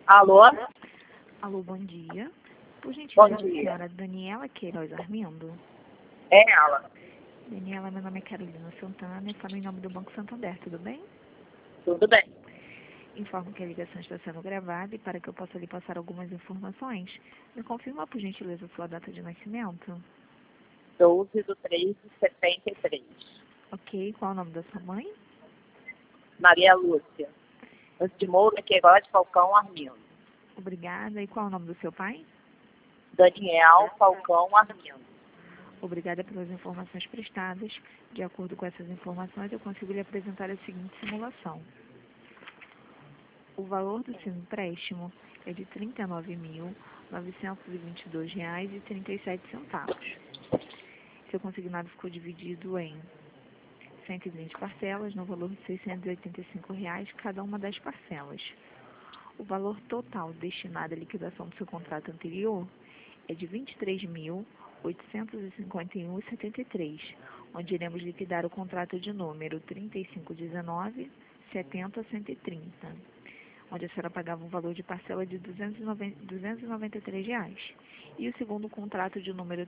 Alô? Alô, bom dia. Por Bom gentileza, dia. senhora Daniela Queiroz Armindo. É ela. Daniela, meu nome é Carolina Santana e falo em nome do Banco Santander, tudo bem? Tudo bem. Informo que a ligação está sendo gravada e para que eu possa lhe passar algumas informações, me confirma, por gentileza, sua data de nascimento. 12/3/73. Ok, qual é o nome da sua mãe? Maria Lúcia. De Moura Queiroz Falcão Armindo. Obrigada. E qual é o nome do seu pai? Daniel Falcão Armindo. Obrigada pelas informações prestadas. De acordo com essas informações, eu consigo lhe apresentar a seguinte simulação. O valor do seu empréstimo é de R$ 39.922,37. Seu consignado ficou dividido em 120 parcelas, no valor de R$ 685, cada uma das parcelas. O valor total destinado à liquidação do seu contrato anterior é de R$ 23.851,73, onde iremos liquidar o contrato de número 3519-70-130, onde a senhora pagava um valor de parcela de R$ 293, e o segundo contrato de número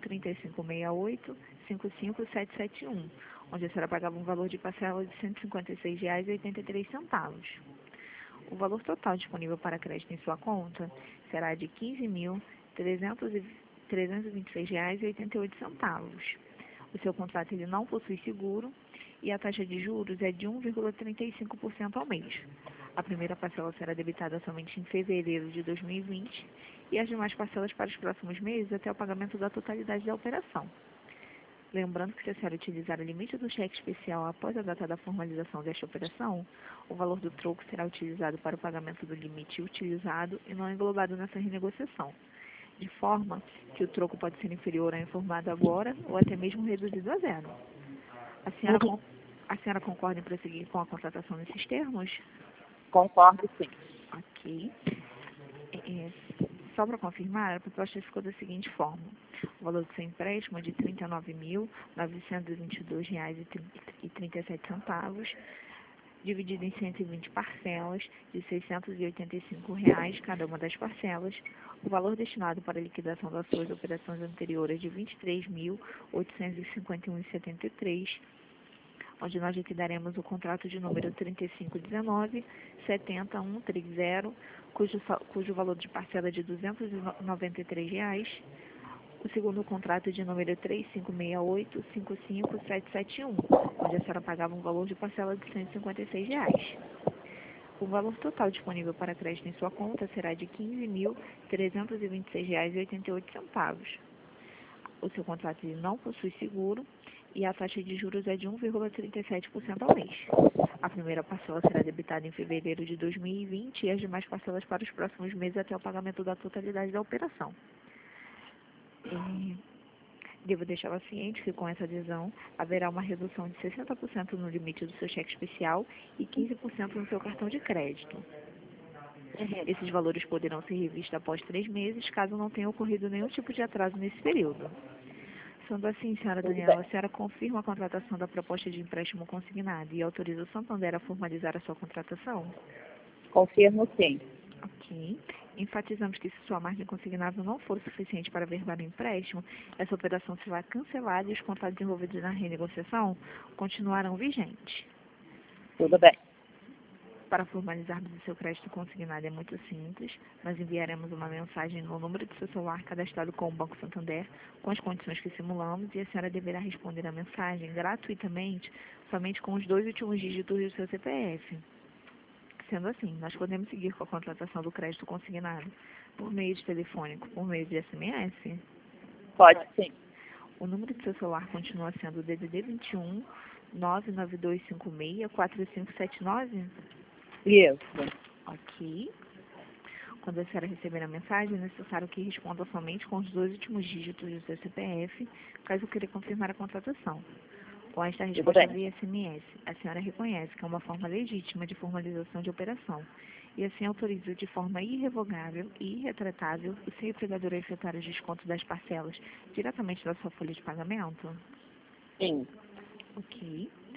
3568-55771, onde a senhora pagava um valor de parcela de R$ 156,83. O valor total disponível para crédito em sua conta será de R$ 15.326,88. O seu contrato ele não possui seguro e a taxa de juros é de 1,35% ao mês. A primeira parcela será debitada somente em fevereiro de 2020 e as demais parcelas para os próximos meses até o pagamento da totalidade da operação. Lembrando que se a senhora utilizar o limite do cheque especial após a data da formalização desta operação, o valor do troco será utilizado para o pagamento do limite utilizado e não englobado nessa renegociação, de forma que o troco pode ser inferior ao informado agora ou até mesmo reduzido a zero. A senhora concorda em prosseguir com a contratação nesses termos? Concordo, sim. Ok. Só para confirmar, a proposta ficou da seguinte forma. O valor do seu empréstimo é de R$ 39.922,37, dividido em 120 parcelas de R$ 685, cada uma das parcelas. O valor destinado para a liquidação das suas operações anteriores é de R$ 23.851,73, onde nós liquidaremos o contrato de número 3519-70130, cujo valor de parcela é de R$ 293, o segundo contrato de número 3568-55771, onde a senhora pagava um valor de parcela de R$ 156. O valor total disponível para crédito em sua conta será de R$ 15.326,88. O seu contrato não possui seguro e a taxa de juros é de 1,37% ao mês. A primeira parcela será debitada em fevereiro de 2020 e as demais parcelas para os próximos meses até o pagamento da totalidade da operação. Devo deixá-la ciente que com essa adesão haverá uma redução de 60% no limite do seu cheque especial e 15% no seu cartão de crédito. Esses valores poderão ser revistos após 3 meses, caso não tenha ocorrido nenhum tipo de atraso nesse período. Sendo assim, senhora Daniela, a senhora confirma a contratação da proposta de empréstimo consignado e autoriza o Santander a formalizar a sua contratação? Confirmo, sim. Ok. Enfatizamos que se sua margem consignada não for suficiente para verbar o empréstimo, essa operação será cancelada e os contratos envolvidos na renegociação continuarão vigentes. Tudo bem. Para formalizarmos o seu crédito consignado é muito simples. Nós enviaremos uma mensagem no número de seu celular cadastrado com o Banco Santander, com as condições que simulamos, e a senhora deverá responder a mensagem gratuitamente, somente com os 2 últimos dígitos do seu CPF. Sendo assim, nós podemos seguir com a contratação do crédito consignado por meio de telefônico, por meio de SMS? Pode, sim. O número do seu celular continua sendo o DDD 21 99256 4579? Isso. Ok. Quando a senhora receber a mensagem, é necessário que responda somente com os 2 últimos dígitos do seu CPF, caso queira confirmar a contratação. Com esta resposta via SMS, a senhora reconhece que é uma forma legítima de formalização de operação e assim autoriza de forma irrevogável e irretratável o seu empregador a efetuar os descontos das parcelas diretamente da sua folha de pagamento? Sim. Ok.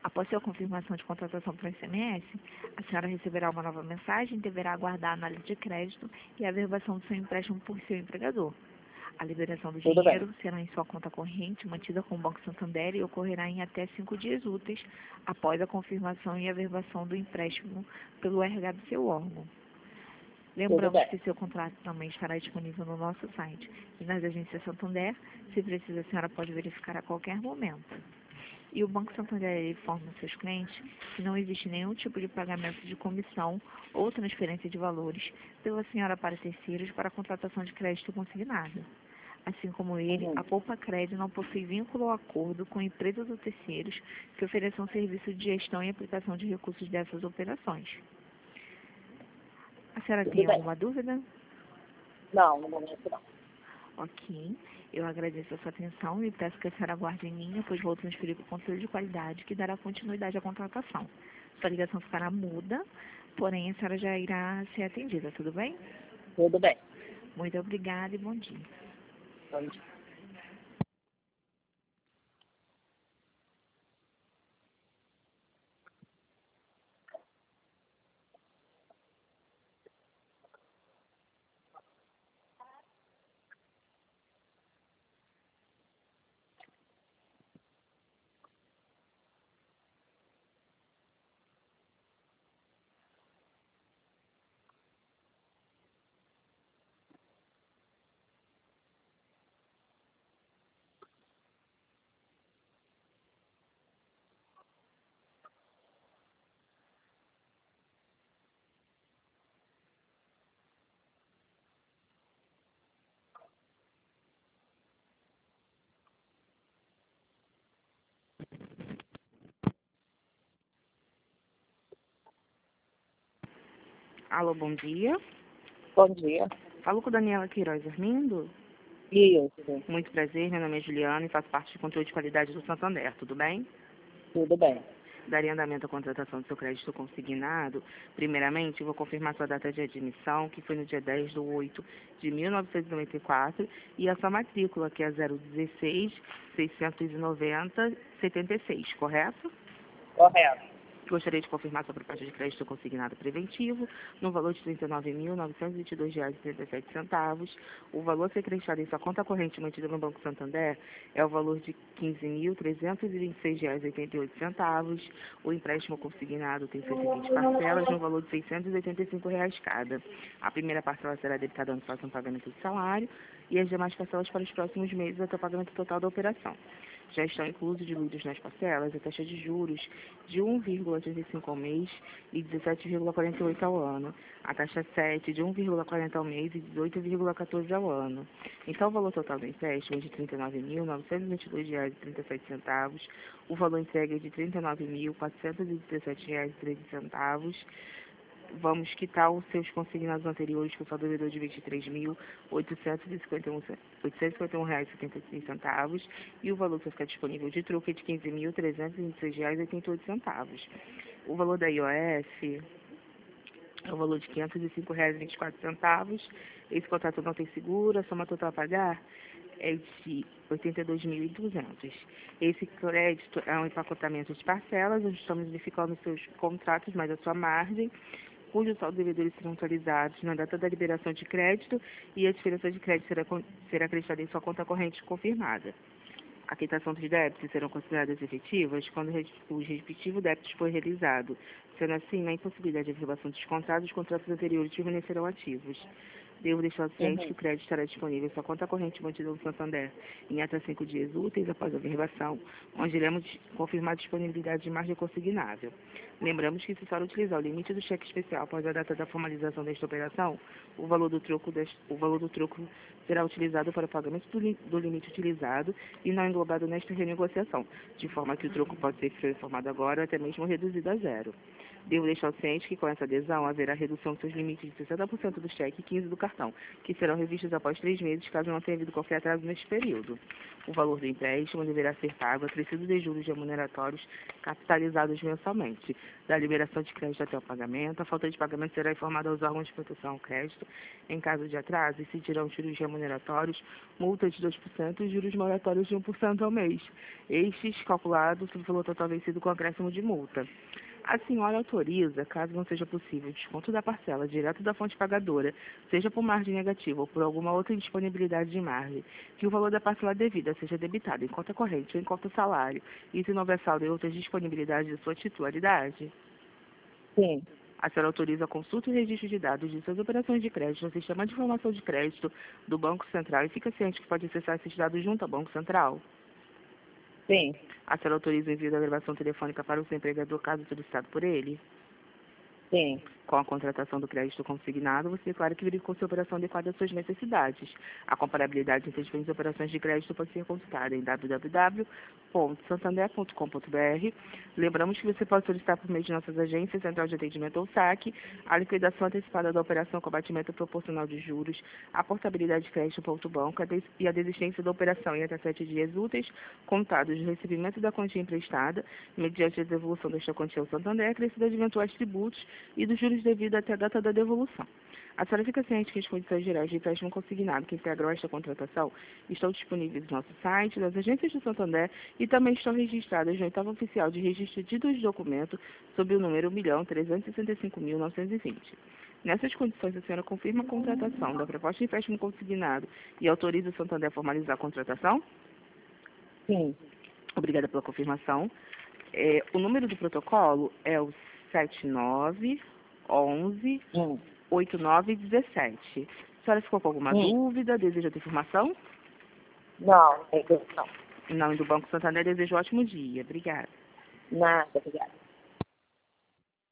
Após sua confirmação de contratação por SMS, a senhora receberá uma nova mensagem e deverá aguardar a análise de crédito e a averbação do seu empréstimo por seu empregador. A liberação do Tudo bem. dinheiro será em sua conta corrente, mantida com o Banco Santander, e ocorrerá em até 5 dias úteis após a confirmação e averbação do empréstimo pelo RH do seu órgão. Lembramos bem. que seu contrato também estará disponível no nosso site e nas agências Santander. Se precisa, a senhora pode verificar a qualquer momento. E o Banco Santander informa seus clientes que não existe nenhum tipo de pagamento de comissão ou transferência de valores pela senhora para terceiros para a contratação de crédito consignado. Assim como ele, a Poupa Crédito não possui vínculo ou acordo com empresas ou terceiros que ofereçam serviço de gestão e aplicação de recursos dessas operações. A senhora tem Tudo bem. alguma dúvida? Não, no momento não. Ok. Eu agradeço a sua atenção e peço que a senhora aguarde em linha, pois vou transferir para o controle de qualidade, que dará continuidade à contratação. Sua ligação ficará muda, porém a senhora já irá ser atendida, tudo bem? Tudo bem. Muito obrigada e bom dia. Bom dia. Alô, bom dia. Bom dia. Falo com Daniela Queiroz Armindo. Isso. Muito prazer, meu nome é Juliana e faço parte do controle de qualidade do Santander, tudo bem? Tudo bem. Daria andamento à contratação do seu crédito consignado. Primeiramente, eu vou confirmar sua data de admissão, que foi no dia 10/8/1994, e a sua matrícula, que é 016-690-76, correto? Correto. Gostaria de confirmar sua proposta de crédito consignado preventivo no valor de R$ 39.922,37. O valor a ser acreditado em sua conta corrente mantida no Banco Santander é o valor de R$ 15.326,88. O empréstimo consignado tem 120 parcelas no valor de R$ 685 cada. A primeira parcela será debitada no próximo pagamento do salário e as demais parcelas para os próximos meses até o pagamento total da operação. Já estão inclusos diluídos nas parcelas a taxa de juros de 1,35 ao mês e 17,48 ao ano, a taxa 7 de 1,40 ao mês e 18,14 ao ano. Então, o valor total do empréstimo é de R$ 39.922,37, o valor entregue é de R$ 39.417,13. Vamos quitar os seus consignados anteriores, que são devedor de R$ 23.851,76, e o valor que vai ficar disponível de troco é de R$ 15.326,88. O valor da IOF é o valor de R$ 505,24. Esse contrato não tem seguro, a soma total a pagar é de R$ 82.200. Esse crédito é um empacotamento de parcelas, onde estamos verificando os seus contratos mais a sua margem, cujo saldo devedores serão atualizados na data da liberação de crédito e a diferença de crédito será acreditada em sua conta corrente confirmada. A quitação dos débitos serão consideradas efetivas quando o respectivo débito for realizado. Sendo assim, na impossibilidade de averbação dos contratos, os contratos anteriores permanecerão ativos. Devo deixar ciente que o crédito estará disponível em sua conta corrente mantida no Santander em até 5 dias úteis após a averbação, onde iremos confirmar a disponibilidade de margem consignável. Lembramos que, se for utilizar o limite do cheque especial após a data da formalização desta operação, o valor do troco será utilizado para o pagamento do limite utilizado e não englobado nesta renegociação, de forma que o troco pode ser transformado agora ou até mesmo reduzido a zero. Devo deixar ciente que com essa adesão haverá redução dos seus limites de 60% do cheque e 15% do cartão, que serão revistos após 3 meses, caso não tenha havido qualquer atraso neste período. O valor do empréstimo deverá ser pago acrescido de juros remuneratórios capitalizados mensalmente. Da liberação de crédito até o pagamento, a falta de pagamento será informada aos órgãos de proteção ao crédito. Em caso de atraso, incidirão juros remuneratórios, multa de 2% e juros moratórios de 1% ao mês. Estes calculados sobre o valor total vencido com acréscimo de multa. A senhora autoriza, caso não seja possível, o desconto da parcela direto da fonte pagadora, seja por margem negativa ou por alguma outra indisponibilidade de margem, que o valor da parcela devida seja debitado em conta corrente ou em conta salário, e se não houver saldo e outras disponibilidades de sua titularidade? Sim. A senhora autoriza a consulta e registro de dados de suas operações de crédito no Sistema de Informação de Crédito do Banco Central e fica ciente que pode acessar esses dados junto ao Banco Central? Sim. A senhora autoriza o envio da gravação telefônica para o seu empregador caso solicitado por ele? Sim. Com a contratação do crédito consignado, você declara que verificou se a operação adequada às suas necessidades. A comparabilidade entre as diferentes operações de crédito pode ser consultada em www.santander.com.br. Lembramos que você pode solicitar por meio de nossas agências, Central de Atendimento ou SAC, a liquidação antecipada da operação com abatimento proporcional de juros, a portabilidade de crédito ponto banco e a desistência da operação em até 7 dias úteis, contados do recebimento da quantia emprestada, mediante a devolução desta quantia ao Santander, acrescida de eventuais tributos e dos juros devido até a data da devolução. A senhora fica ciente que as condições gerais de empréstimo consignado que integram esta contratação estão disponíveis no nosso site, nas agências do Santander e também estão registradas no oitavo oficial de registro de títulos de documento sob o número 1.365.920. Nessas condições, a senhora confirma a contratação da proposta de empréstimo consignado e autoriza o Santander a formalizar a contratação? Sim. Obrigada pela confirmação. O número do protocolo é o 7911 8917. A senhora ficou com alguma dúvida? Deseja outra informação? Não, não. Em nome do Banco Santander, desejo um ótimo dia. Obrigada. Nada, obrigada.